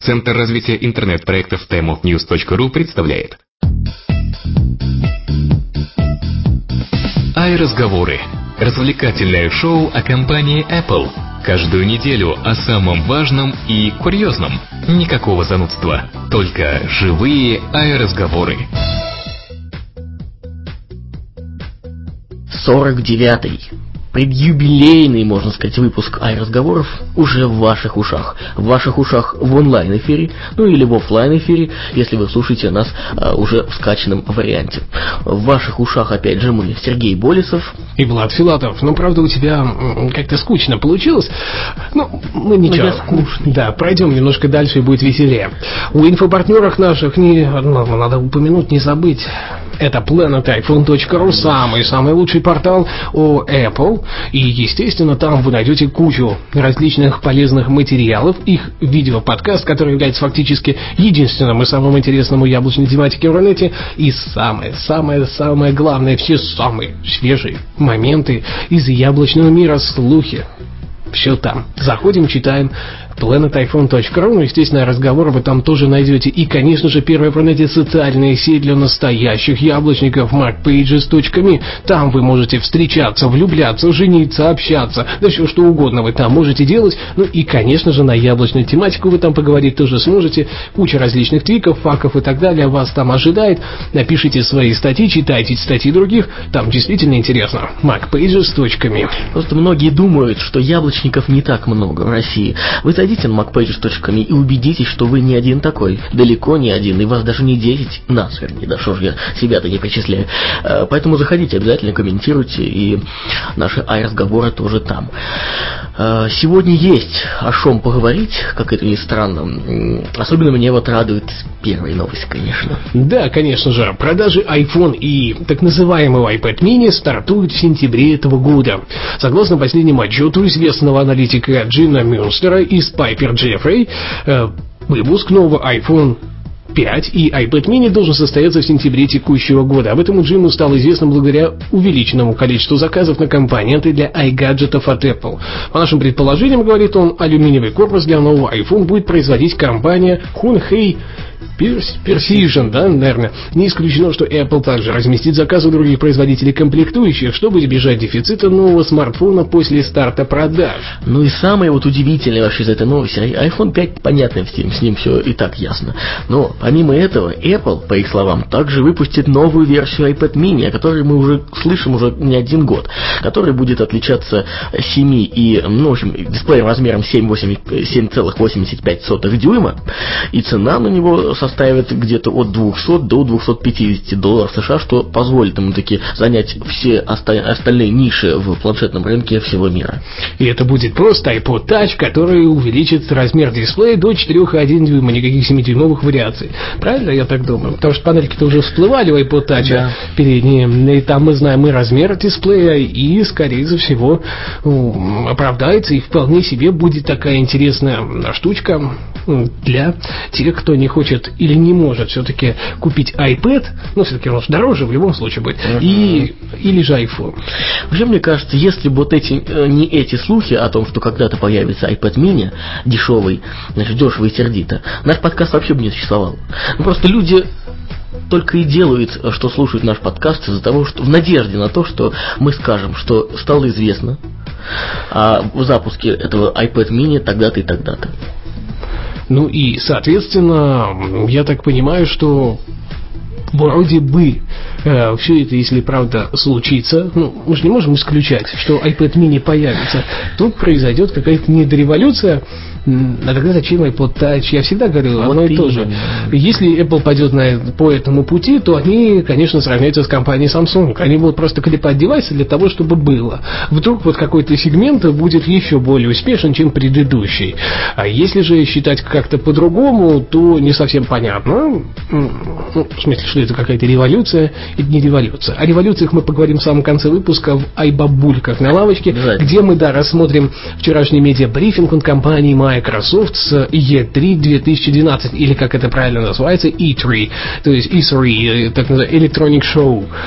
Центр развития интернет-проектов timeofnews.ru представляет iRazговоры. Развлекательное шоу о компании Apple. Каждую неделю о самом важном и курьезном. Никакого занудства, только живые iRazговоры. 49-й. Предюбилейный, можно сказать, выпуск iRazговоров уже в ваших ушах. В ваших ушах в онлайн-эфире, ну или в офлайн-эфире, если вы слушаете нас уже в скачанном варианте. В ваших ушах, опять же, мы, Сергей Болесов и Влад Филатов. Ну, правда, у тебя как-то скучно получилось. Ну, мы ничего. Я скучный. Да, пройдем немножко дальше и будет веселее. У инфопартнерах наших надо упомянуть, не забыть. Это planetiphone.ru, самый лучший портал о Apple. И, естественно, там вы найдете кучу различных полезных материалов. Их видео-подкаст, который является фактически единственным и самым интересным у яблочной тематики в Рунете. И самое главное, все самые свежие моменты из яблочного мира, слухи. Все там. Заходим, читаем. planetiphone.ru, ну, естественно, разговоры вы там тоже найдете. И, конечно же, первая в Рунете социальная сеть для настоящих яблочников markpages.me. Там вы можете встречаться, влюбляться, жениться, общаться, да все что угодно вы там можете делать. Ну и, конечно же, на яблочную тематику вы там поговорить тоже сможете. Куча различных твиков, факов и так далее вас там ожидает. Напишите свои статьи, читайте статьи других. Там действительно интересно. markpages.me. Просто многие думают, что яблочников не так много в России. Вы зайдите на markpages.me и убедитесь, что вы не один такой, далеко не один, и вас даже не 10, нас, вернее, да что ж я себя-то не причисляю. Поэтому заходите, обязательно комментируйте, и наши iRazговоры тоже там. Сегодня есть о чем поговорить, как это ни странно. Особенно меня вот радует первая новость, конечно. Да, конечно же, продажи iPhone и так называемого iPad mini стартуют в сентябре этого года. Согласно последнему отчету известного аналитика Джина Мюнстера из Piper Jaffray, выпуск нового iPhone 5 и iPad mini должен состояться в сентябре текущего года. Об этом и Джиму стало известно благодаря увеличенному количеству заказов на компоненты для iGadget'ов от Apple. По нашим предположениям, говорит он, алюминиевый корпус для нового iPhone будет производить компания Hon-Hai Precision, да, наверное. Не исключено, что Apple также разместит заказы у других производителей комплектующих, чтобы избежать дефицита нового смартфона после старта продаж. Ну и самое вот удивительное вообще из этой новости, iPhone 5, понятно, с ним все и так ясно. Но помимо этого, Apple, по их словам, также выпустит новую версию iPad mini, о которой мы уже слышим уже не один год, который будет отличаться 7 и, ну, в общем, дисплеем размером 7,85 дюйма, и цена на него составит где-то от 200 до 250 долларов США, что позволит ему таки занять все остальные ниши в планшетном рынке всего мира. И это будет просто iPod Touch, который увеличит размер дисплея до 4,1 дюйма, никаких 7-дюймовых вариаций. Правильно, я так думаю? Потому что панельки-то уже всплывали у iPod Touch, да, передние, и там мы знаем и размер дисплея, и, скорее всего, оправдается, и вполне себе будет такая интересная штучка для тех, кто не хочет или не может все-таки купить iPad, ну, все-таки он дороже в любом случае будет, или же iPhone. Вообще, мне кажется, если бы вот не эти слухи о том, что когда-то появится iPad mini, дешевый, значит, дешево и сердито, наш подкаст вообще бы не существовал. Ну, просто люди только и делают, что слушают наш подкаст из-за того, что в надежде на то, что мы скажем, что стало известно о запуске этого iPad mini тогда-то и тогда-то. Ну и, соответственно, я так понимаю, что вроде бы все это, если правда случится, ну, мы же не можем исключать, что iPad mini появится, тут произойдет какая-то недореволюция. А тогда зачем iPod Touch? Я всегда говорил одно и то же. Если Apple пойдет по этому пути, то они, конечно, сравняются с компанией Samsung. Они будут просто клепать девайсы для того, чтобы было. Вдруг вот какой-то сегмент будет еще более успешен, чем предыдущий. А если же считать как-то по-другому, то не совсем понятно. Ну, в смысле, что это какая-то революция, это не революция. О революциях мы поговорим в самом конце выпуска в iBabulьках на лавочке, где мы, да, рассмотрим вчерашний медиабрифинг от компании Microsoft с E3 2012, или как это правильно называется, E3, то есть E3, так называемый Electronic Show.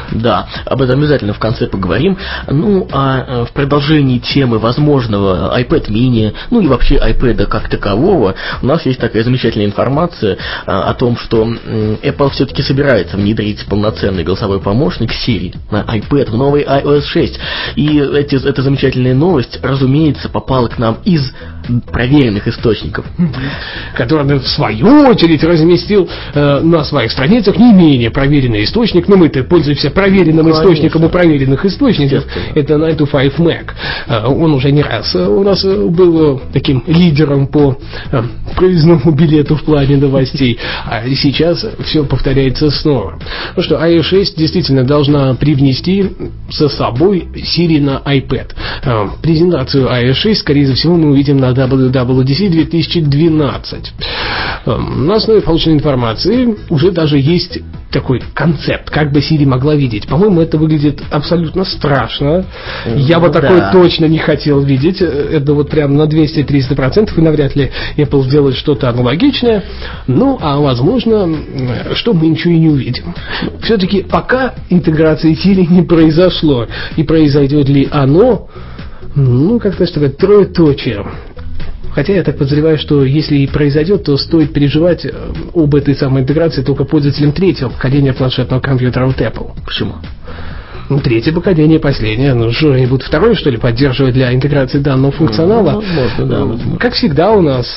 Да, об этом обязательно в конце поговорим. Ну, а в продолжении темы возможного iPad mini, ну и вообще iPad как такового, у нас есть такая замечательная информация о том, что Apple все-таки собирается внедрить полноценный голосовой помощник Siri на iPad в новый iOS 6. И эта замечательная новость, разумеется, попала к нам из проверенных источников, который он в свою очередь разместил на своих страницах не менее проверенный источник. Но мы-то пользуемся проверенным источником у проверенных источников. Это 9to5Mac. Он уже не раз у нас был таким лидером по проездному билету в плане новостей. А сейчас все повторяется снова. Ну что, iOS 6 действительно должна привнести со собой Siri на iPad. Презентацию iOS 6, скорее всего, мы увидим на WWDC 2012. На основе полученной информации уже даже есть такой концепт, как бы Siri могла видеть. По-моему, это выглядит абсолютно страшно. Я бы такое точно не хотел видеть. Это вот прям на 200-300%, и навряд ли Apple сделает что-то аналогичное. Ну, а возможно, что мы ничего и не увидим. Все-таки пока интеграции Siri не произошло. И произойдет ли оно, ну, как-то что такое троеточие. Хотя я так подозреваю, что если и произойдет, то стоит переживать об этой самой интеграции только пользователям третьего поколения планшетного компьютера от Apple. Почему? Ну, третье поколение, последнее. Ну, что, они будут второе, что ли, поддерживать для интеграции данного функционала? Возможно, да. Как всегда у нас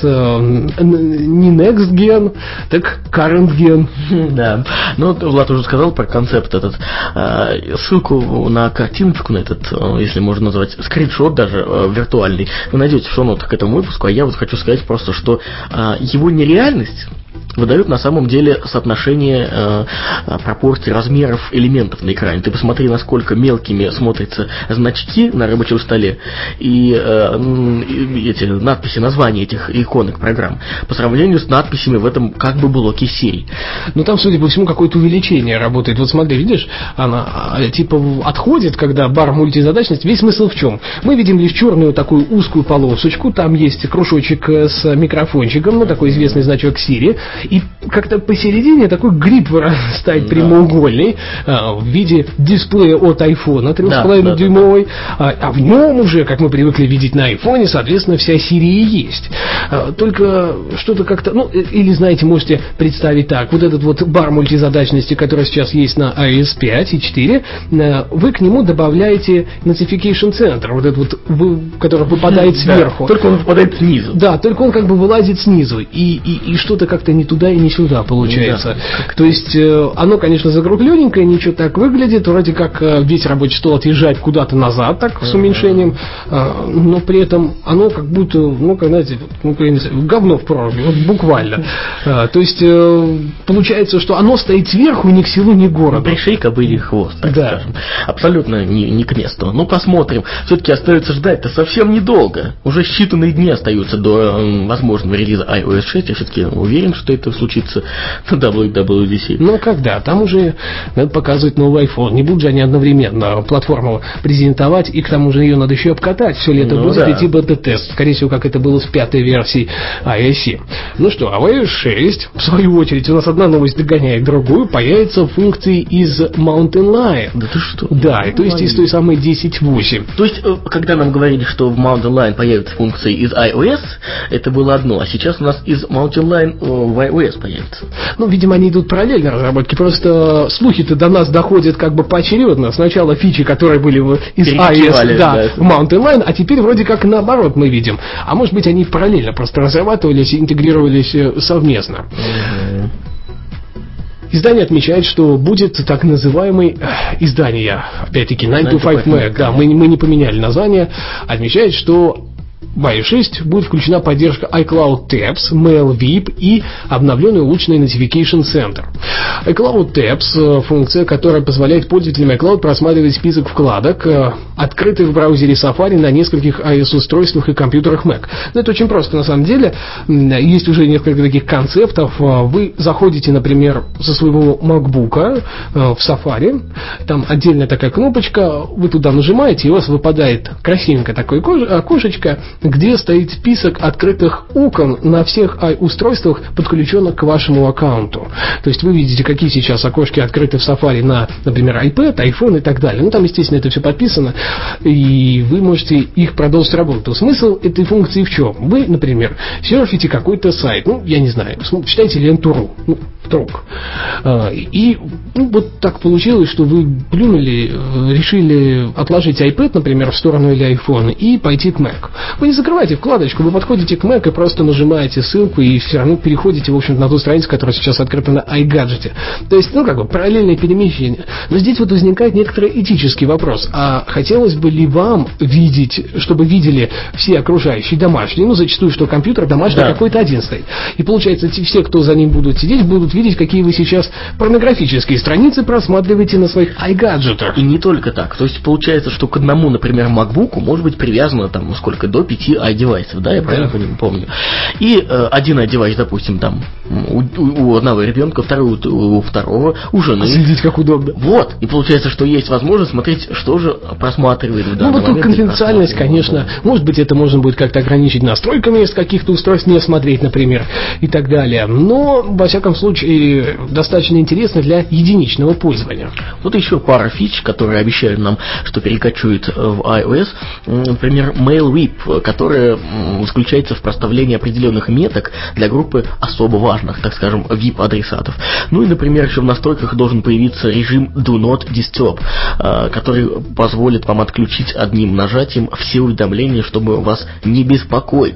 не next gen, так current gen. Да. Ну, Влад уже сказал про концепт этот. Ссылку на картиночку, на этот, если можно назвать, скриншот даже виртуальный, вы найдете в шоу-нотах к этому выпуску. А я вот хочу сказать просто, что его нереальность выдают на самом деле соотношение пропорций размеров элементов на экране. Ты посмотри, насколько мелкими смотрятся значки на рабочем столе и эти надписи, названия этих иконок программ по сравнению с надписями в этом как бы блоке Siri. Ну там, судя по всему, какое-то увеличение работает. Вот смотри, видишь, она типа отходит, когда бар мультизадачность. Весь смысл в чем? Мы видим лишь черную такую узкую полосочку, там есть кружочек с микрофончиком, ну такой известный значок Siri. И как-то посередине такой гриб вырастает прямоугольный в виде дисплея от iPhone 3,5-дюймовый, а в нем уже, как мы привыкли видеть на iPhone, соответственно, вся Siri и есть. Только что-то как-то, ну, или, знаете, можете представить так, вот этот вот бар мультизадачности, который сейчас есть на iOS 5 и 4, вы к нему добавляете Notification Center, вот этот вот, который выпадает сверху. Только он выпадает снизу. Да, только он как бы вылазит снизу, и что-то как-то не туда и не сюда получается. Да. То есть оно, конечно, закругленненькое, ничего так выглядит, вроде как весь рабочий стол отъезжает куда-то назад, так, с уменьшением, но при этом оно как будто, ну, как, знаете, говно в проруби, вот буквально. То есть получается, что оно стоит сверху ни к селу, ни к городу. Пришей кобылий хвост, так скажем. Абсолютно не к месту. Ну, посмотрим. Все-таки остается ждать-то совсем недолго. Уже считанные дни остаются до возможного релиза iOS 6. Я все-таки уверен, что это случится на WWDC. Ну, когда? Там уже надо показывать новый iPhone. Не будут же они одновременно платформу презентовать, и к тому же ее надо еще обкатать. Все лето будет идти бета-тест. Скорее всего, как это было в пятой версии iOS 7. Ну что, а в iOS 6, в свою очередь, у нас одна новость догоняет другую, появятся функции из Mountain Lion. Да ты что? Да, и то есть из той самой 10.8. То есть, когда нам говорили, что в Mountain Lion появятся функции из iOS, это было одно, а сейчас у нас из Mountain Lion в iOS появится. Ну, видимо, они идут параллельно разработки, просто слухи-то до нас доходят как бы поочередно. Сначала фичи, которые были из iOS, в Mountain Lion, а теперь вроде как наоборот мы видим. А может быть, они параллельно просто разрабатывались и интегрировались совместно. Издание отмечает, что будет так называемый издание, опять-таки, 9to5Mac, да, мы не поменяли название, отмечает, что в iOS 6 будет включена поддержка iCloud Tabs, Mail VIP и обновленный улучшенный Notification Center. iCloud Tabs – функция, которая позволяет пользователям iCloud просматривать список вкладок, открытых в браузере Safari на нескольких iOS-устройствах и компьютерах Mac. Но это очень просто на самом деле. Есть уже несколько таких концептов. Вы заходите, например, со своего MacBook в Safari, там отдельная такая кнопочка, вы туда нажимаете, и у вас выпадает красивенькое такое окошечко, где стоит список открытых окон на всех устройствах, подключенных к вашему аккаунту. То есть вы видите, какие сейчас окошки открыты в Safari на, например, iPad, iPhone и так далее. Там, естественно, это все подписано, и вы можете их продолжить работу. Смысл этой функции в чем? Вы, например, серфите какой-то сайт, я не знаю, читайте ленту.ру, вдруг. И вот так получилось, что вы плюнули, решили отложить iPad, например, в сторону или iPhone и пойти к Mac. Вы не закрываете вкладочку, вы подходите к Mac и просто нажимаете ссылку и все равно переходите, в общем, на ту страницу, которая сейчас открыта на iGadget. То есть, параллельное перемещение. Но здесь вот возникает некоторый этический вопрос. А хотелось бы ли вам видеть, чтобы видели все окружающие домашние, зачастую, что компьютер домашний какой-то один стоит. И получается, все, кто за ним будут сидеть, будут видеть, какие вы сейчас порнографические страницы просматриваете на своих iGadget'ах. И не только так. То есть получается, что к одному, например, MacBook'у может быть привязано до 5 iDevice'ов, я правильно помню. И один iDevice, допустим, у одного ребенка, второй у второго, у жены. Следить как удобно. Вот. И получается, что есть возможность смотреть, что же просматривает в данный момент. Конфиденциальность, конечно. Может быть, это можно будет как-то ограничить настройками, если каких-то устройств не смотреть, например, и так далее. Но, во всяком случае, достаточно интересно для единичного пользования. Вот еще пара фич, которые обещают нам, что перекочует в iOS. Например, MailWhip, которая заключается в проставлении определенных меток для группы особо важных, так скажем, VIP-адресатов. И, например, еще в настройках должен появиться режим Do Not Disturb, который позволит вам отключить одним нажатием все уведомления, чтобы вас не беспокоить.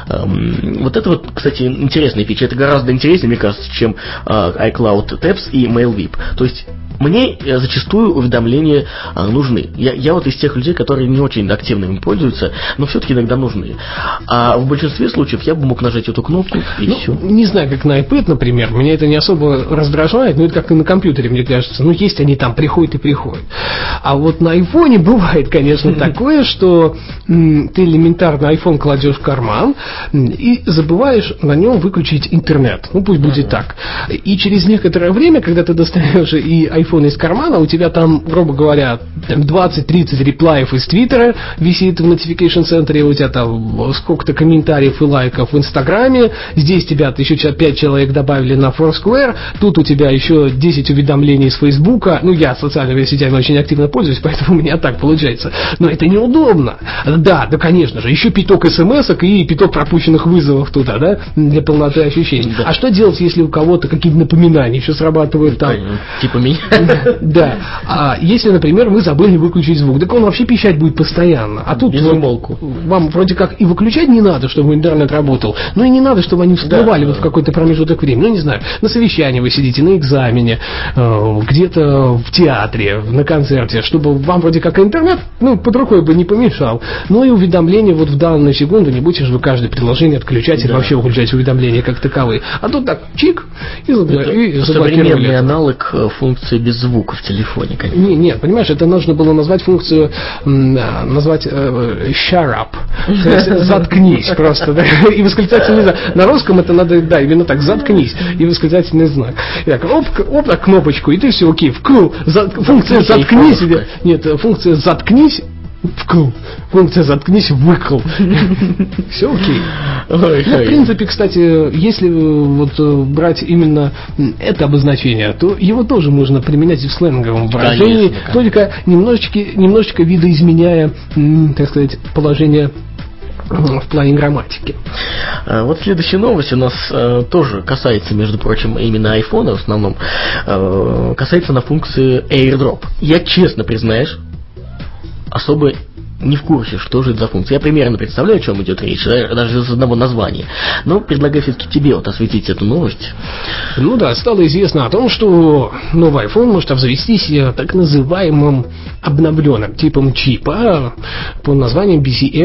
Вот это кстати, интересная фича. Это гораздо интереснее, мне кажется, чем iCloud Tabs и MailWhip. То есть мне зачастую уведомления нужны. Я вот из тех людей, которые не очень активно им пользуются, но все-таки иногда нужны. А в большинстве случаев я бы мог нажать эту кнопку и все. Не знаю, как на iPad, например, меня это не особо раздражает, но это как и на компьютере, мне кажется. Есть они там, приходят и приходят. А вот на iPhone бывает, конечно, такое, что ты элементарно iPhone кладешь в карман и забываешь на нем выключить интернет. Пусть будет так. И через некоторое время, когда ты достаешь и iPhone из кармана, у тебя там, грубо говоря, 20-30 реплаев из Твиттера висит в notification центре, у тебя там сколько-то комментариев и лайков в Инстаграме, здесь тебя еще 5 человек добавили на Foursquare, тут у тебя еще 10 уведомлений с Фейсбука. Я социальными сетями очень активно пользуюсь, поэтому у меня так получается. Но это неудобно. Да, конечно же, еще пяток смс-ок и пяток пропущенных вызовов туда, для полноты ощущений. Да. А что делать, если у кого-то какие-то напоминания еще срабатывают там? Типа меня. Да. А если, например, вы забыли выключить звук, так он вообще пищать будет постоянно. А тут вам вроде как и выключать не надо, чтобы интернет работал, но и не надо, чтобы они всплывали в какой-то промежуток времени. Не знаю, на совещании вы сидите, на экзамене, где-то в театре, на концерте, чтобы вам вроде как интернет, под рукой бы не помешал. Но и уведомления в данную секунду не будете же вы каждое приложение отключать или вообще выключать уведомления как таковые. А тут так, чик, и заблокировали. Современный аналог функции без звука в телефоне, конечно. Нет, понимаешь, это нужно было назвать функцию, shut up, то есть заткнись просто, и восклицательный знак. На русском это надо, именно так, заткнись, и восклицательный знак. И так, оп, так, кнопочку, и ты все, окей, вкл, функция заткнись, нет, функция заткнись, вкл, функция заткнись, выкл. Все окей. В принципе, кстати, если брать именно это обозначение, то его тоже можно применять и в сленговом выражении, только немножечко видоизменяя, так сказать, положение в плане грамматики. Вот следующая новость у нас тоже касается, между прочим, именно айфона в основном, касается на функции AirDrop. Я честно признаюсь, особо не в курсе, что же это за функция. Я примерно представляю, о чем идет речь, даже из одного названия. Но предлагаю все-таки тебе осветить эту новость. Стало известно о том, что новый iPhone может обзавестись так называемым обновленным типом чипа под названием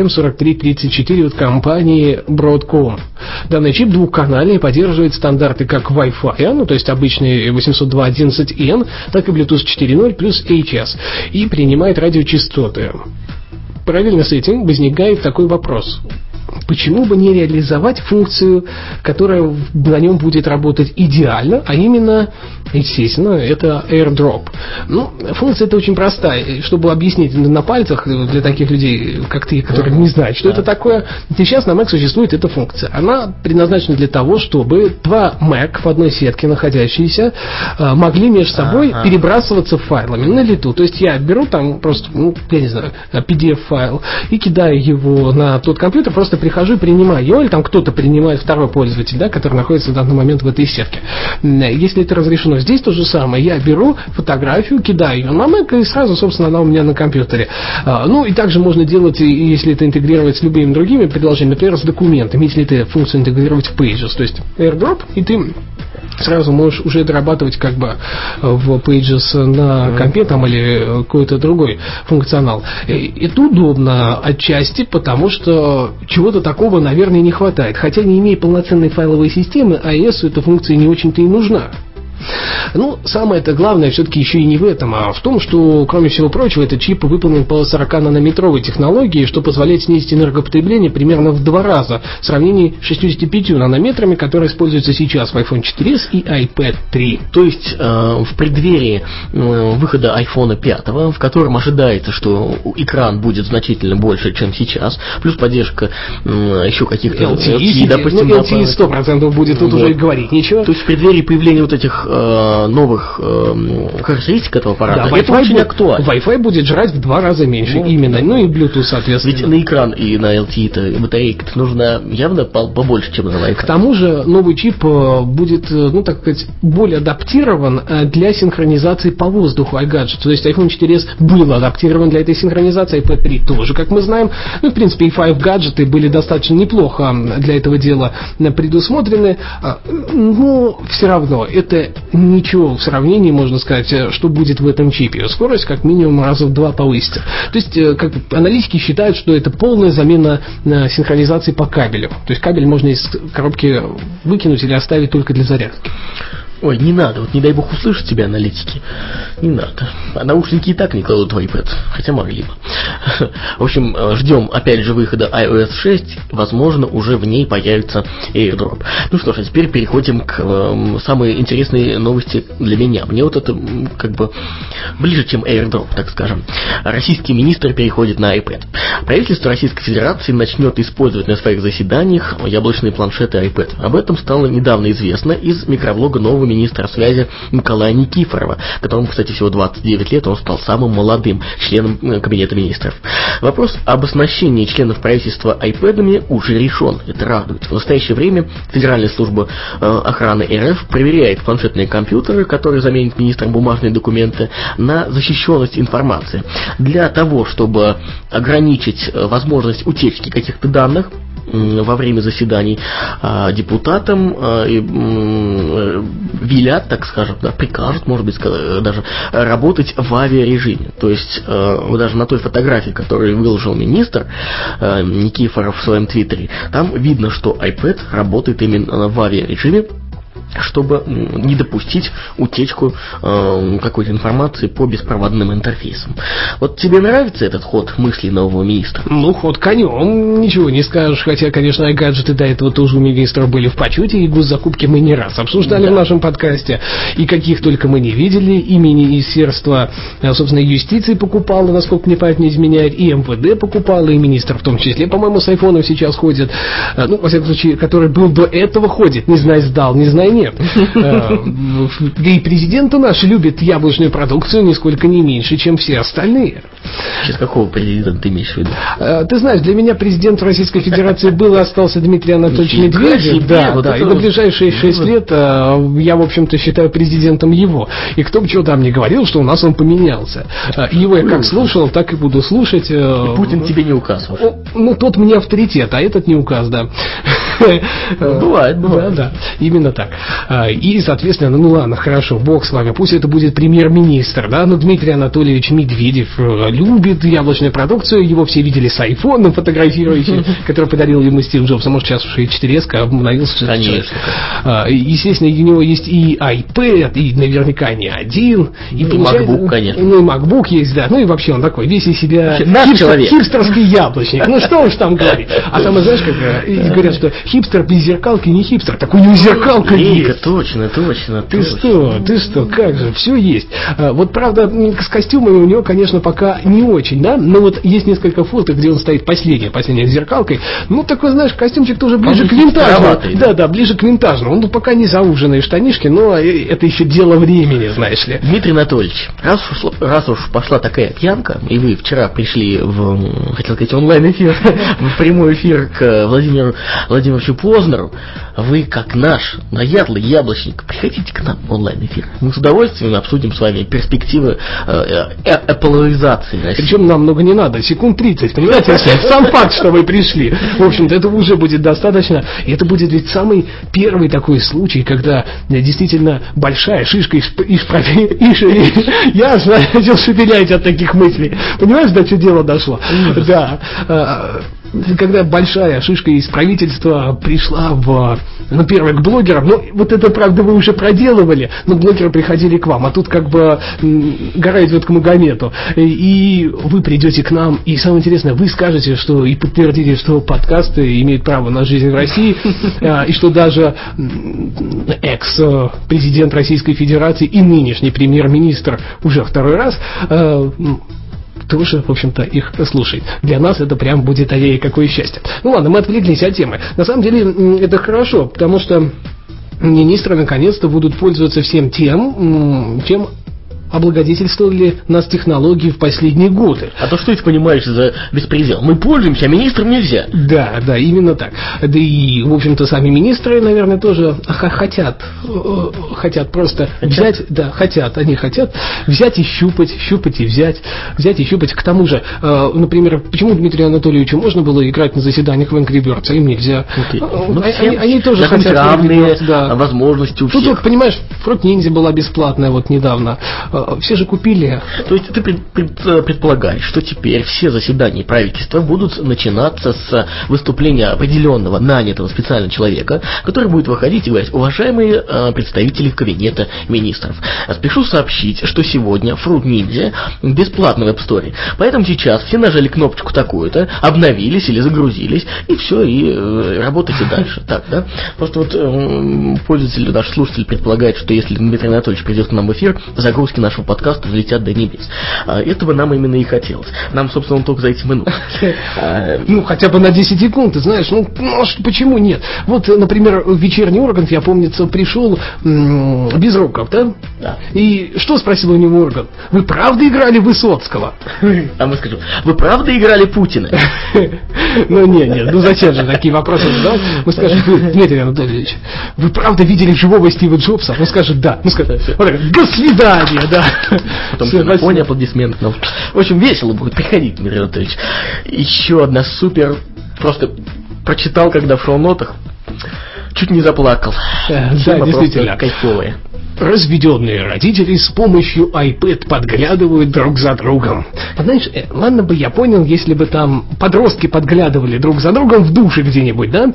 BCM4334 от компании Broadcom. Данный чип двухканальный, поддерживает стандарты как Wi-Fi, то есть обычный 802.11n, так и Bluetooth 4.0 плюс HS, и принимает радиочастоты. Параллельно с этим возникает такой вопрос. почему бы не реализовать функцию, которая на нем будет работать идеально, а именно, естественно, это AirDrop. Ну, функция эта очень простая. Чтобы объяснить на пальцах для таких людей, как ты, которые не знают, что это такое, сейчас на Mac существует эта функция. Она предназначена для того, чтобы два Mac в одной сетке находящиеся могли между собой перебрасываться файлами на лету. То есть я беру там просто, я не знаю, PDF-файл и кидаю его на тот компьютер, просто прихожу и принимаю его, или там кто-то принимает, второй пользователь, да, который находится в данный момент в этой сетке. Если это разрешено, здесь то же самое. Я беру фотографию, кидаю ее на Mac, и сразу, собственно, она у меня на компьютере. Ну, и также можно делать, если это интегрировать с любыми другими приложениями, например, с документами, если это функцию интегрировать в Pages, то есть AirDrop, и ты сразу можешь уже дорабатывать как бы в Pages на компе там, или какой-то другой функционал. Это удобно отчасти, потому что чего-то такого, наверное, не хватает. Хотя, не имея полноценной файловой системы, iOS эта функция не очень-то и нужна. Ну, самое-то главное все-таки еще и не в этом, а в том, что, кроме всего прочего, этот чип выполнен по 40-нанометровой технологии, что позволяет снизить энергопотребление примерно в 2 раза в сравнении с 65 нанометрами, которые используются сейчас в iPhone 4s и iPad 3. То есть в преддверии выхода iPhone 5, в котором ожидается, что экран будет значительно больше, чем сейчас, плюс поддержка еще каких-то LTE, допустим, LTE 100% будет, тут уже и говорить ничего. То есть в преддверии появления вот этих новых характеристик этого аппарата, да, это очень актуально. Wi-Fi будет жрать в 2 раза меньше, именно, ну и Bluetooth, соответственно. Ведь на экран и на LTE-то батарейка нужна явно побольше, чем на Wi-Fi. К тому же новый чип будет, ну так сказать, более адаптирован для синхронизации по воздуху iGadget. То есть iPhone 4s был адаптирован для этой синхронизации, iPad 3 тоже, как мы знаем. Ну, в принципе, и 5 гаджеты были достаточно неплохо для этого дела предусмотрены, но все равно это ничего в сравнении, можно сказать, что будет в этом чипе. Скорость как минимум раза в 2 повысится. То есть, как аналитики считают, что это полная замена синхронизации по кабелю. То есть кабель можно из коробки выкинуть или оставить только для зарядки. Ой, не надо, вот не дай бог услышать тебя аналитики. Не надо. А наушники и так не кладут в iPad, хотя могли бы. В общем, ждем опять же выхода iOS 6, возможно, уже в ней появится AirDrop. Ну что ж, а теперь переходим к самой интересной новости для меня. Мне вот это как бы ближе, чем AirDrop, так скажем. Российский министр переходит на iPad. Правительство Российской Федерации начнет использовать на своих заседаниях яблочные планшеты iPad. Об этом стало недавно известно из микроблога нового министра связи Николая Никифорова, которому, кстати, всего 29 лет, он стал самым молодым членом Кабинета министров. Вопрос об оснащении членов правительства iPad'ами уже решен. Это радует. В настоящее время Федеральная служба охраны РФ проверяет планшетные компьютеры, которые заменят министрам бумажные документы, на защищенность информации. Для того, чтобы ограничить возможность утечки каких-то данных во время заседаний, депутатам велят, так скажем, да, прикажут, может быть, даже работать в авиарежиме. То есть даже на той фотографии, которую выложил министр Никифоров в своем твиттере, там видно, что iPad работает именно в авиарежиме, чтобы не допустить утечку какой-то информации по беспроводным интерфейсам. Вот тебе нравится этот ход мыслей нового министра? Ну, ход конем, ничего не скажешь. Хотя, конечно, iGadgets до этого тоже у министра были в почете, и госзакупки мы не раз обсуждали в нашем подкасте. И каких только мы не видели. И Министерство, собственно, юстиции покупало, насколько мне память не изменяет, и МВД покупало, и министр в том числе, по-моему, с айфоном сейчас ходит. Ну, во всяком случае, который был до этого ходит. Не знаю, сдал, не знаю, нет. И президенты наши любят яблочную продукцию нисколько не меньше, чем все остальные. Сейчас какого президента ты имеешь в виду? Ты знаешь, для меня президент Российской Федерации был и остался Дмитрий Анатольевич Медведев. Да, вот да. И на ближайшие 6 лет я, в общем-то, считаю президентом его. И кто бы что там ни говорил, что у нас он поменялся. Его я как слушал, так и буду слушать. И Путин тебе не указ. Ну, тот мне авторитет, а этот не указ, да. Бывает. Да, именно так. И, соответственно, ну ладно, хорошо, бог с вами, пусть это будет премьер-министр, да, но Дмитрий Анатольевич Медведев любит яблочную продукцию, его все видели с айфоном фотографирующим, который подарил ему Стив Джобс, а может сейчас уже и 4S обновился. Конечно. Естественно, у него есть и iPad, и наверняка не один. И MacBook, конечно. Ну и MacBook есть, да, ну и вообще он такой, весь из себя хипстерский яблочник, ну что уж там говорить. А там, знаешь, как говорят, что хипстер без зеркалки не хипстер, так у него зеркалка есть. Точно. Ты что, как же, все есть. Вот правда, с костюмами у него, конечно, пока не очень, да, но вот есть несколько фото, где он стоит последняя с зеркалкой. Ну, такой, знаешь, костюмчик тоже ближе к винтажному. Да, ближе к винтажному. Он пока не зауженные штанишки, но это еще дело времени, знаешь ли. Дмитрий Анатольевич, раз уж пошла такая пьянка, и вы вчера пришли в, хотел сказать, онлайн-эфир, в прямой эфир к Владимиру Владимировичу Познеру, вы, как наш наядлый яблочник, приходите к нам в онлайн-эфир. Мы с удовольствием обсудим с вами перспективы эпплоизации России. Причем нам много не надо, секунд 30, понимаете? Сам факт, что вы пришли. В общем-то, этого уже будет достаточно. И это будет ведь самый первый такой случай, когда действительно большая шишка я начал шепелять от таких мыслей. Понимаешь, до чего дело дошло? Да. Когда большая шишка из правительства пришла первое, к блогерам, ну, вот это, правда, вы уже проделывали, но блогеры приходили к вам, а тут как бы гора идет к Магомету, и вы придете к нам, и самое интересное, вы скажете, что и подтвердите, что подкасты имеют право на жизнь в России, и что даже экс-президент Российской Федерации и нынешний премьер-министр уже второй раз тоже, в общем-то, их слушает. Для нас это прям будет какое счастье. Ну ладно, мы отвлеклись от темы. На самом деле это хорошо, потому что министры наконец-то будут пользоваться всем тем, чем облагодетельствовали нас технологии в последние годы. А то что ты понимаешь за беспредел? Мы пользуемся, а министрам нельзя. Да, именно так. Да и, в общем-то, сами министры, наверное, тоже хотят просто взять, они хотят взять и щупать и взять и щупать. К тому же, например, почему Дмитрию Анатольевичу можно было играть на заседаниях в Angry Birds, а им нельзя? Они тоже хотят равные возможности у всех. Тут, понимаешь, Fruit Ninja была бесплатная вот недавно. Все же купили. То есть ты предполагаешь, что теперь все заседания правительства будут начинаться с выступления определенного нанятого специального человека, который будет выходить и говорить: уважаемые представители кабинета министров, спешу сообщить, что сегодня Fruit Ninja бесплатно в App Store. Поэтому сейчас все нажали кнопочку такую-то, обновились или загрузились, и все, и работайте дальше. Так, да? Просто вот пользователь, наш слушатель предполагает, что если Дмитрий Анатольевич придет к нам в эфир, загрузки нашего подкаста взлетят до небес. Этого нам именно и хотелось. Нам, собственно, только за эти минуты. Ну, хотя бы на 10 секунд, ты знаешь, почему нет? Вот, например, в вечерний Ургант, я помнится, пришел Безруков, да? Да. И что спросил у него Ургант? Вы правда играли Высоцкого? А мы скажем: вы правда играли Путина? Ну, нет, зачем же такие вопросы задавать? Мы скажем: Дмитрий Анатольевич, вы правда видели живого Стива Джобса? Он скажет: да. Мы скажем: до свидания, да. Потом на фоне аплодисментов. В общем, весело будет. Приходить, Дмитрий Анатольевич. Еще одна супер. Просто прочитал, когда в шоу-нотах, чуть не заплакал. Да, действительно. Кайфовая. Разведенные родители с помощью iPad подглядывают друг за другом. Знаешь, ладно бы я понял, если бы там подростки подглядывали друг за другом в душе где-нибудь, да?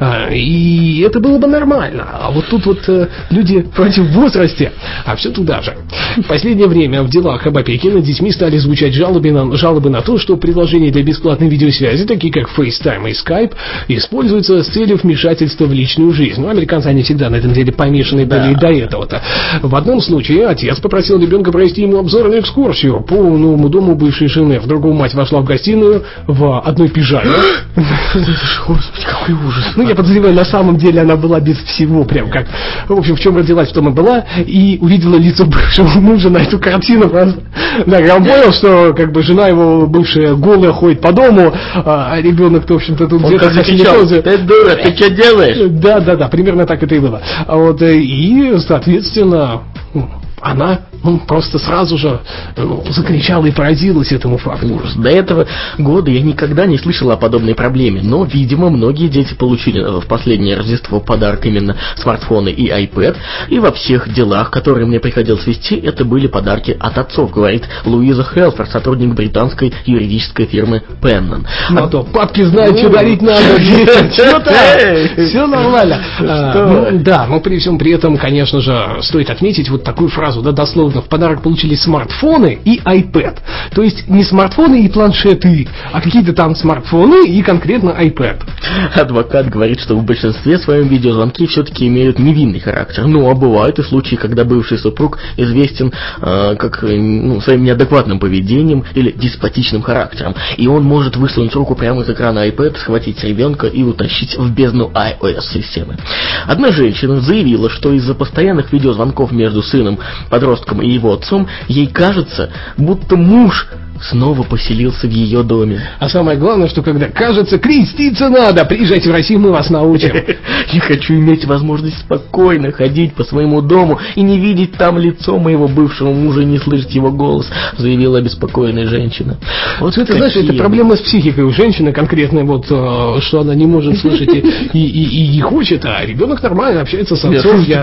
И это было бы нормально. А вот тут вот люди против возраста, а все туда же. В последнее время в делах об опеке над детьми стали звучать жалобы на то, что приложения для бесплатной видеосвязи, такие как FaceTime и Skype, используются с целью вмешательства в личную жизнь. Ну, американцы, они всегда на этом деле помешаны были и до этого-то. В одном случае отец попросил ребенка провести ему обзорную экскурсию по новому дому бывшей жены. В другом мать вошла в гостиную в одной пижаме. Господи, какой ужас. Ну, я подозреваю, на самом деле она была без всего, прям как... В общем, в чем родилась, в том и была, и увидела лицо бывшего мужа на эту картину. Да, я понял, что как бы жена его бывшая голая ходит по дому, а ребенок-то, в общем-то, тут где-то... Ты дура, ты что делаешь? Да, примерно так это и было. Вот, и, соответственно, она просто сразу же закричала и поразилась этому факту. До этого года я никогда не слышал о подобной проблеме, но, видимо, многие дети получили в последнее Рождество подарок именно смартфоны и iPad, и во всех делах, которые мне приходилось вести, это были подарки от отцов, говорит Луиза Хелфер, сотрудник британской юридической фирмы Pennon. А то папки знают, что дарить надо. Все нормально. Да, но при всем при этом, конечно же, стоит отметить вот такую фразу, да, дословно, в подарок получили смартфоны и iPad. То есть не смартфоны и планшеты, а какие-то там смартфоны и конкретно iPad. Адвокат говорит, что в большинстве своем видеозвонки все-таки имеют невинный характер. Ну, а бывают и случаи, когда бывший супруг известен как своим неадекватным поведением или деспотичным характером. И он может высунуть руку прямо из экрана iPad, схватить ребенка и утащить в бездну iOS-системы. Одна женщина заявила, что из-за постоянных видеозвонков между сыном, подростком и его отцом, ей кажется, будто муж снова поселился в ее доме. А самое главное, что когда кажется, креститься надо, приезжайте в Россию, мы вас научим. Я хочу иметь возможность спокойно ходить по своему дому и не видеть там лицо моего бывшего мужа и не слышать его голос, заявила обеспокоенная женщина. Вот это, знаешь, это проблема с психикой у женщины конкретная, вот, что она не может слышать и не хочет, а ребенок нормально общается с отцом. Я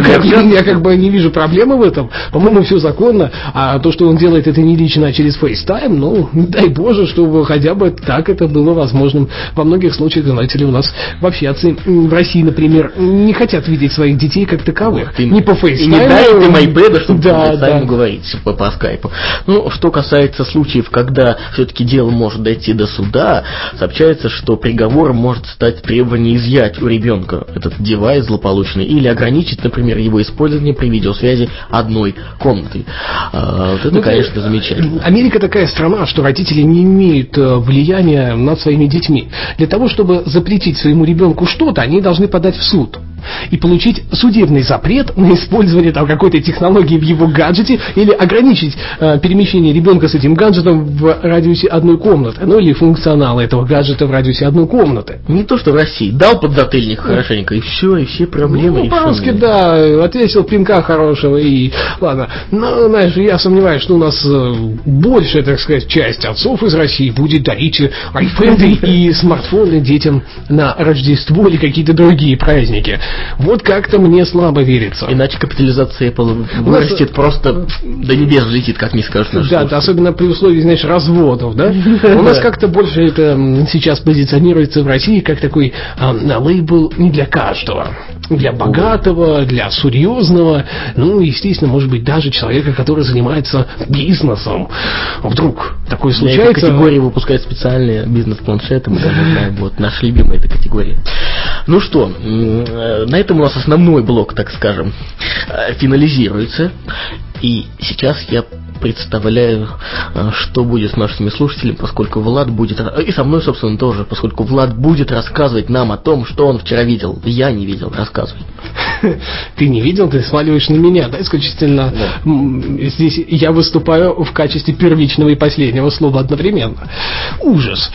как бы не вижу проблемы в этом. По-моему, все законно, а то, что он делает, это не лично, а через FaceTime, ну, дай Боже, чтобы хотя бы так это было возможным. Во многих случаях, знаете ли, у нас вообще отцы в России, например, не хотят видеть своих детей как таковых. Не по FaceTime. И не дают им iPad, чтобы по FaceTime говорить по скайпу. Ну, что касается случаев, когда все-таки дело может дойти до суда, сообщается, что приговором может стать требование изъять у ребенка этот девайс злополучный или ограничить, например, его использование при видеосвязи одной комнатой. Вот это, конечно, замечательно. Америка такая страна, что родители не имеют влияния над своими детьми. Для того, чтобы запретить своему ребенку что-то, они должны подать в суд и получить судебный запрет на использование там какой-то технологии в его гаджете или ограничить перемещение ребенка с этим гаджетом в радиусе одной комнаты, ну или функционал этого гаджета в радиусе одной комнаты. Не то, что в России. Дал подзатыльник хорошенько, и все проблемы решены. По-русски, да, отвесил пинка хорошего, и ладно. Но, знаешь, я сомневаюсь, что у нас большая, так сказать, часть отцов из России будет дарить айпэды и смартфоны детям на Рождество или какие-то другие праздники. Вот как-то мне слабо верится. Иначе капитализация Apple вырастет просто до небес взлетит, как не скажешь. Да, особенно при условии, знаешь, разводов, да? У нас как-то больше это сейчас позиционируется в России как такой лейбл не для каждого. Для богатого, для серьезного, ну, естественно, может быть, даже человека, который занимается бизнесом. Вдруг такое случается. Для этой категории выпускают специальные бизнес-планшеты, мы даже знаем, вот, наша любимая эта категория. Ну что, на этом у нас основной блок, так скажем, финализируется. И сейчас я представляю, что будет с нашими слушателями, поскольку Влад будет, и со мной, собственно, тоже, поскольку Влад будет рассказывать нам о том, что он вчера видел. Я не видел, рассказывай. Ты не видел, ты сваливаешь на меня, да, исключительно. Да. Здесь я выступаю в качестве первичного и последнего слова одновременно. Ужас.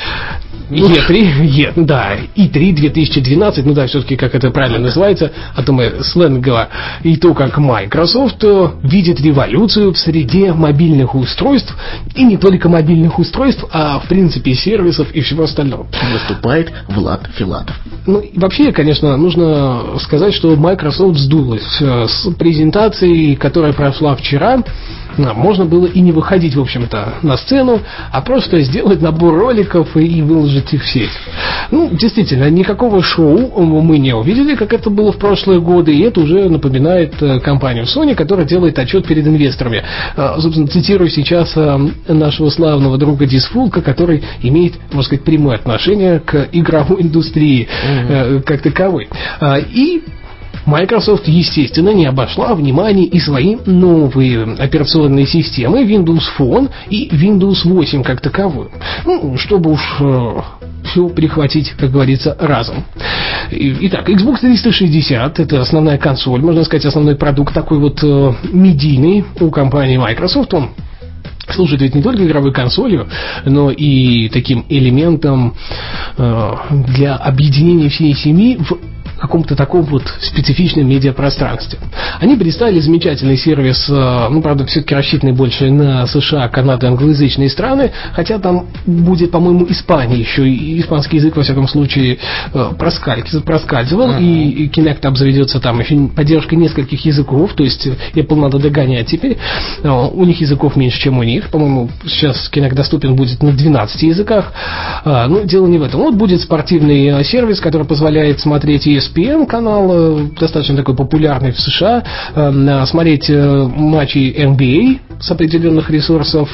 E3, да, E3 2012, ну да, все-таки как это правильно называется, а то мы сленгово, и то, как Microsoft видит революцию в среде мобильных устройств, и не только мобильных устройств, а в принципе сервисов и всего остального. Выступает Влад Филатов. Ну, вообще, конечно, нужно сказать, что Microsoft сдулась с презентацией, которая прошла вчера. Можно было и не выходить, в общем-то, на сцену, а просто сделать набор роликов и выложить их в сеть. Ну, действительно, никакого шоу мы не увидели, как это было в прошлые годы, и это уже напоминает компанию Sony, которая делает отчет перед инвесторами. Собственно, цитирую сейчас нашего славного друга Дисфулка, который имеет, можно сказать, прямое отношение к игровой индустрии как таковой. И Microsoft, естественно, не обошла внимания и свои новые операционные системы Windows Phone и Windows 8 как таковую. Ну, чтобы уж все прихватить, как говорится, разом. Итак, Xbox 360 — это основная консоль, можно сказать, основной продукт такой вот медийный у компании Microsoft. Он служит ведь не только игровой консолью, но и таким элементом для объединения всей семьи в каком-то таком вот специфичном медиапространстве. Они представили замечательный сервис, правда, все-таки рассчитанный больше на США, Канаду, англоязычные страны, хотя там будет, по-моему, Испания еще, и испанский язык, во всяком случае, проскальзывал, и Kinect обзаведется там еще поддержкой нескольких языков, то есть Apple надо догонять теперь. У них языков меньше, чем у них. По-моему, сейчас Kinect доступен будет на 12 языках. Но дело не в этом. Вот будет спортивный сервис, который позволяет смотреть ESPN канал, достаточно такой популярный в США, смотреть матчи NBA с определенных ресурсов.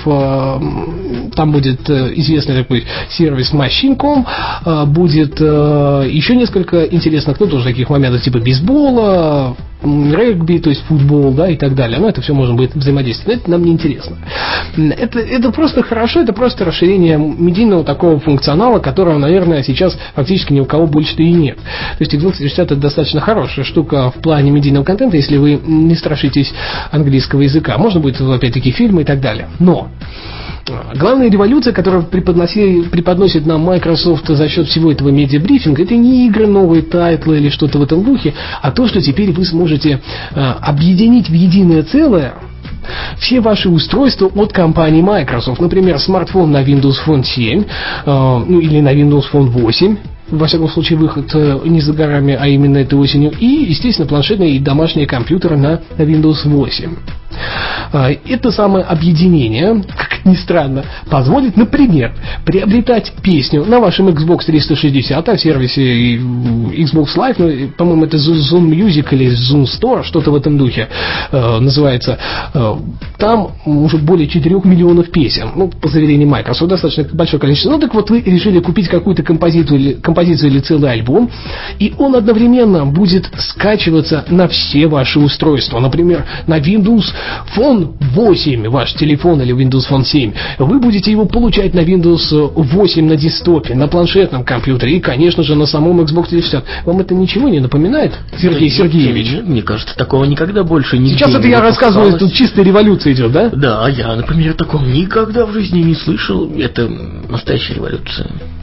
Там будет известный такой сервис Machine.com, будет еще несколько интересных, тоже таких моментов типа бейсбола, регби, то есть футбол, да, и так далее. Но это все можно будет взаимодействовать. Это нам не интересно. Это просто хорошо, это просто расширение медийного такого функционала, которого, наверное, сейчас фактически ни у кого больше-то и нет. То есть Xbox 360 это достаточно хорошая штука в плане медийного контента, если вы не страшитесь английского языка. Можно будет, опять-таки, фильмы и так далее. Но главная революция, которую преподносит нам Microsoft за счет всего этого медиабрифинга, это не игры, новые тайтлы или что-то в этом духе, а то, что теперь вы сможете объединить в единое целое все ваши устройства от компании Microsoft. Например, смартфон на Windows Phone 7, или на Windows Phone 8. Во всяком случае, выход не за горами, а именно этой осенью. И, естественно, планшетные и домашние компьютеры на Windows 8. Это самое объединение, как ни странно, позволит, например, приобретать песню на вашем Xbox 360, в сервисе Xbox Live, по-моему, это Zune Music или Zune Store, что-то в этом духе называется. Там уже более 4 миллионов песен, по заверению Microsoft, достаточно большое количество. Так вот, вы решили купить какую-то композицию или целый альбом, и он одновременно будет скачиваться на все ваши устройства. Например, на Windows Phone 8, ваш телефон, или Windows Phone 7, вы будете его получать на Windows 8 на десктопе, на планшетном компьютере и, конечно же, на самом Xbox 360. Вам это ничего не напоминает, Сергей Сергеевич? Мне кажется, такого никогда больше не. Сейчас это я рассказываю, тут чистая революция идет, да? Да, я, например, такого никогда в жизни не слышал. Это настоящая революция.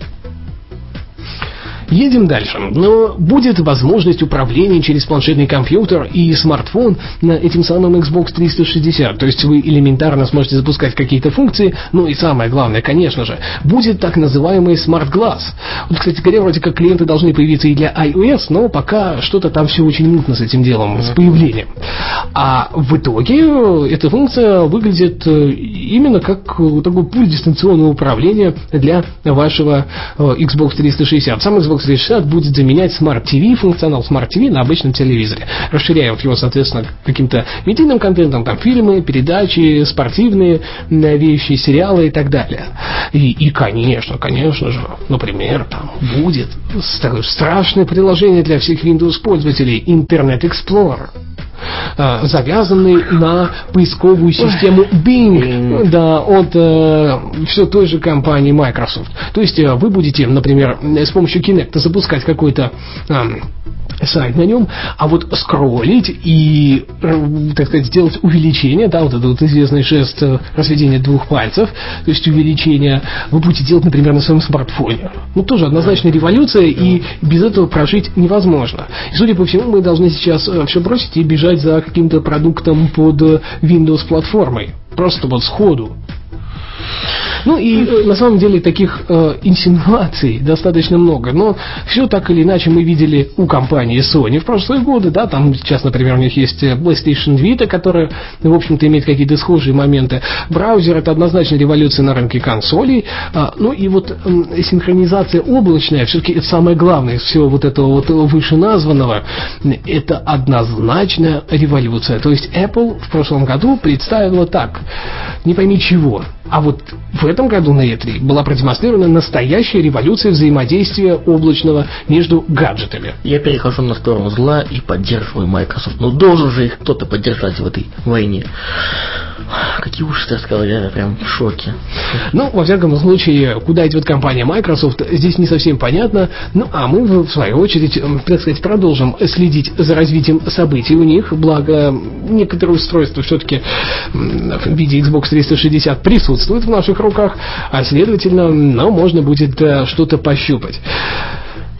Едем дальше. Но будет возможность управления через планшетный компьютер и смартфон на этим самым Xbox 360. То есть вы элементарно сможете запускать какие-то функции. Ну и самое главное, конечно же, будет так называемый Smart Glass. Вот, кстати говоря, вроде как клиенты должны появиться и для iOS, но пока что-то там все очень мутно с этим делом, с появлением. А в итоге эта функция выглядит именно как такой пульт дистанционного управления для вашего Xbox 360. Сам Xbox 360 будет заменять Smart TV, функционал Smart TV на обычном телевизоре, расширяя его, соответственно, каким-то медийным контентом, там фильмы, передачи, спортивные вещи, сериалы и так далее. И конечно же, например, там будет страшное приложение для всех Windows пользователей Internet Explorer, завязанный на поисковую систему Bing, да, от все той же компании Microsoft. То есть вы будете, например, с помощью Kinect запускать какой-то сайт на нем, а вот скроллить и, так сказать, сделать увеличение, да, вот этот вот известный жест разведения двух пальцев, то есть увеличение, вы будете делать, например, на своем смартфоне. Тоже однозначно революция, и без этого прожить невозможно. И, судя по всему, мы должны сейчас все бросить и бежать за каким-то продуктом под Windows-платформой. Просто вот сходу. И на самом деле таких инсинуаций достаточно много. Но все так или иначе мы видели у компании Sony в прошлые годы. Да, там сейчас, например, у них есть PlayStation Vita, которая, в общем-то, имеет какие-то схожие моменты. Браузер — это однозначно революция на рынке консолей. И вот синхронизация облачная, все-таки это самое главное из всего вот этого вот вышеназванного. Это однозначно революция. То есть Apple в прошлом году представила так, не пойми чего. А вот в этом году на E3 была продемонстрирована настоящая революция взаимодействия облачного между гаджетами. Я перехожу на сторону зла и поддерживаю Microsoft. Должен же их кто-то поддержать в этой войне. Какие ужасы, я сказал, я прям в шоке. Во всяком случае, куда идет компания Microsoft, здесь не совсем понятно. А мы, в свою очередь, так сказать, продолжим следить за развитием событий у них. Благо, некоторые устройства все-таки в виде Xbox 360 присутствуют в наших руках, а следовательно, нам можно будет что-то пощупать.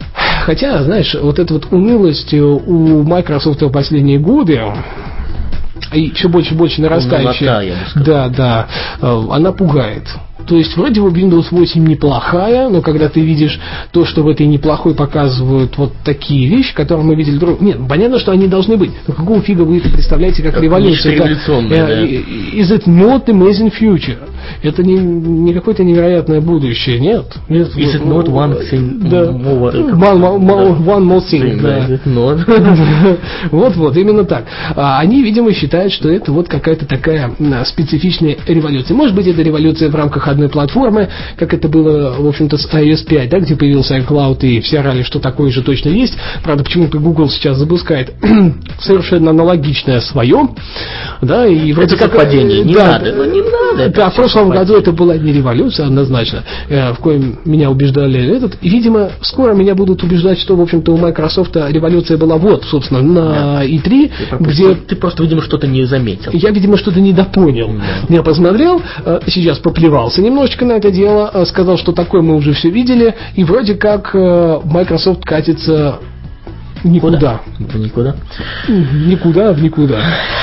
Хотя, знаешь, вот эта вот унылость у Microsoft в последние годы, и все больше и больше нарастающая, да, она пугает. То есть вроде бы Windows 8 неплохая, но когда ты видишь то, что в этой неплохой показывают вот такие вещи, которые мы видели друг... Нет, понятно, что они должны быть. Но какого фига вы это представляете как революция? Is it not amazing future? Это не какое-то невероятное будущее, нет. Is it not one thing? Да. One more thing. Да. Вот, именно так. Они, видимо, считают, что это вот какая-то такая специфичная революция. Может быть, это революция в рамках одной платформы, как это было, в общем-то, с iOS 5, да, где появился iCloud, и все орали, что такое же точно есть. Правда, почему-то Google сейчас запускает совершенно аналогичное свое, да, и вроде как... совпадение, не надо. Да, в прошлом году это была не революция, однозначно, в коем меня убеждали и, видимо, скоро меня будут убеждать, что, в общем-то, у Microsoft революция была вот, собственно, на E3, где... Ты просто, видимо, что-то не заметил. Я, видимо, что-то недопонял. Я посмотрел, сейчас поплевался немножечко на это дело, сказал, что такое мы уже все видели, и вроде как Microsoft катится никуда. Никуда в никуда.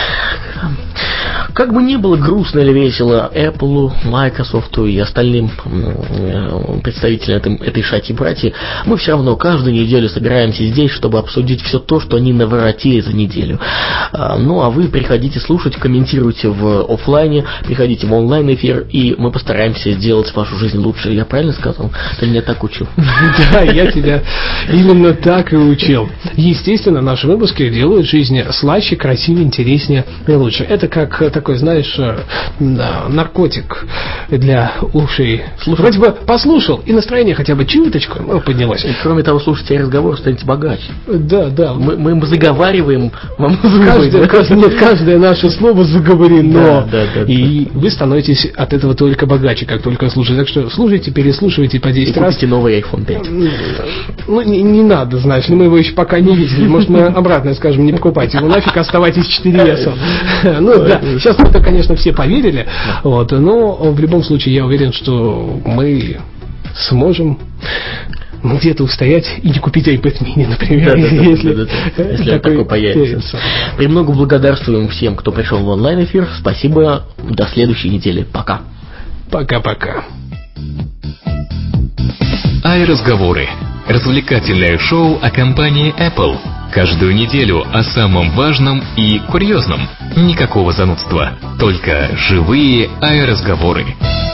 Как бы ни было грустно или весело Apple, Microsoft и остальным представителям этой шайки-братьи, мы все равно каждую неделю собираемся здесь, чтобы обсудить все то, что они наворотили за неделю. Ну, а вы приходите слушать, комментируйте в офлайне, приходите в онлайн-эфир, и мы постараемся сделать вашу жизнь лучше. Я правильно сказал? Ты меня так учил? Да, я тебя именно так и учил. Естественно, наши выпуски делают жизнь слаще, красивее, интереснее и лучше. Это как такой, знаешь, наркотик для ушей. Вроде бы послушал, и настроение хотя бы чуточку поднялось. И, кроме того, слушайте разговор, станете богаче. Да. Мы заговариваем вам каждое наше слово заговорено. Да. И вы становитесь от этого только богаче, как только слушаете. Так что слушайте, переслушивайте по 10 раз. Купите новый iPhone 5. Ну, не надо, значит, мы его еще пока не видели. Может, мы обратно скажем, не покупайте его нафиг, оставайтесь 4S. Ну, да, сейчас мы это, конечно, все поверили, вот, но в любом случае я уверен, что мы сможем где-то устоять и не купить iPad mini, например, если такой появится. Премного благодарствуем всем, кто пришел в онлайн-эфир. Спасибо, до следующей недели. Пока. Пока-пока. iRazговоры. Развлекательное шоу о компании Apple. Каждую неделю о самом важном и курьезном. Никакого занудства. Только живые iRazговоры.